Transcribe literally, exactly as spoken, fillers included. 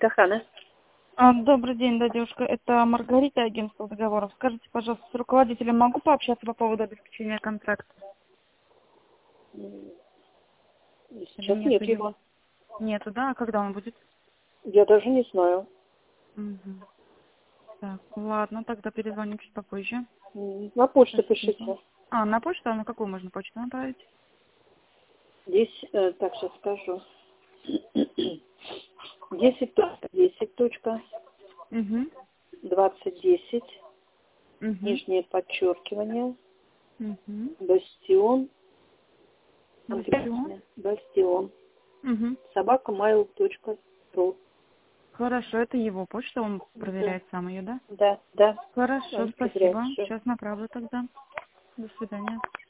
Это Хана. А, добрый день, да, девушка. Это Маргарита, агентство договоров. Скажите, пожалуйста, с руководителем могу пообщаться по поводу обеспечения контракта? Сейчас Или нет нету его. Нету, да? А когда он будет? Я даже не знаю. Угу. Так, ладно, тогда перезвоню чуть попозже. М, На почту Спасибо. пишите. А, на почту? А на какую можно почту направить? Здесь, э, так, сейчас скажу. десять точка десять точка Угу. двадцать десять. Угу. Нижнее подчеркивание. Угу. Бастион. Бастион. Английское. Бастион. Угу. Собака mail точка ру. Хорошо, это его почта, он Да, проверяет сам ее, да? да, да. Хорошо, Он проверяет спасибо. всё. Сейчас направлю тогда. До свидания.